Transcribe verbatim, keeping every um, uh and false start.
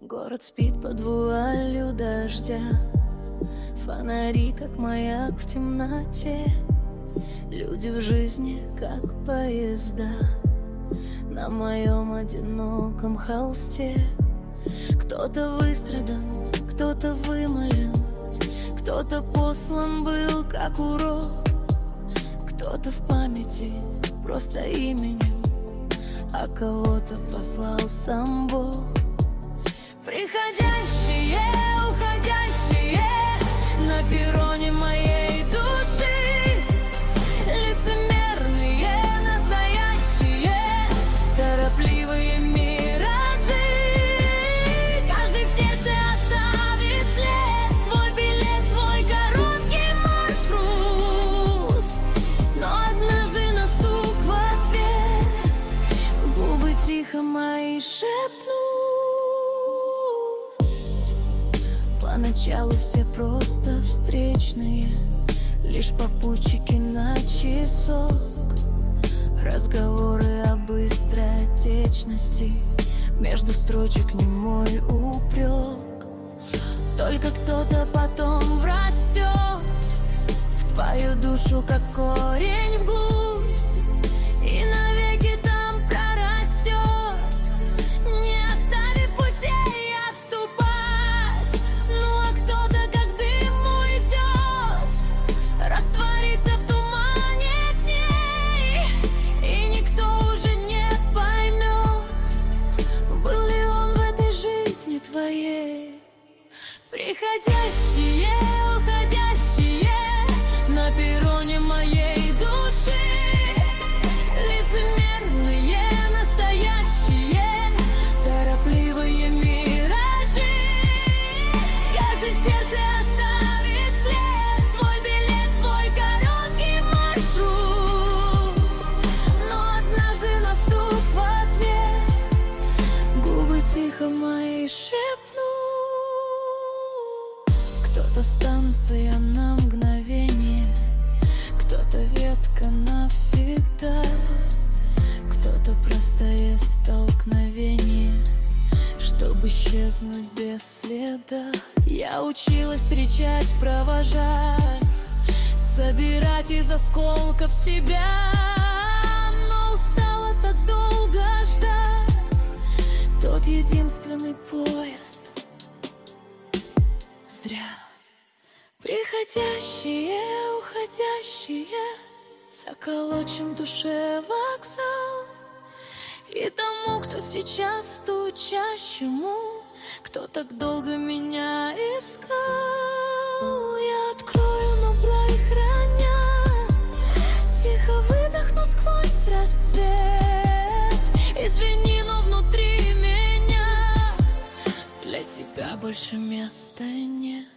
Город спит под вуалью дождя, фонари, как маяк в темноте. Люди в жизни, как поезда, на моем одиноком холсте. Кто-то выстрадан, кто-то вымолен, кто-то послан был, как урок, кто-то в памяти просто именем, а кого-то послал сам Бог. Приходящие, уходящие на перроне моей души, лицемерные, настоящие, торопливые миражи. Каждый в сердце оставит след, свой билет, свой короткий маршрут. Но однажды на стук в ответ губы тихо мои шепнут. Поначалу все просто встречные, лишь попутчики на часок, разговоры о быстротечности, между строчек не мой упрек. Только кто-то потом врастет в твою душу, как корень вглубь, и навеки там прорастет, не оставив путей отступать. Ну а кто-то, как дым, уйдет, растворится в тумане дней, и никто уже не поймет, был ли он в этой жизни твоей. Приходящие, уходящие на перроне моей души, лицемерные, настоящие, торопливые миражи. Каждый в сердце оставит след, свой билет, свой короткий маршрут. Но однажды на стук в ответ губы тихо мои шепнут. Кто-то станция на мгновение, кто-то ветка навсегда, кто-то простое столкновение, чтобы исчезнуть без следа. Я училась встречать, провожать, собирать из осколков себя, но устала так долго ждать тот единственный поезд. Зря. Приходящие, уходящие, заколочен в душе вокзал. И тому, кто сейчас стучащему, кто так долго меня искал, я открою, но благо храня, тихо выдохну сквозь рассвет. Извини, но внутри меня для тебя больше места нет.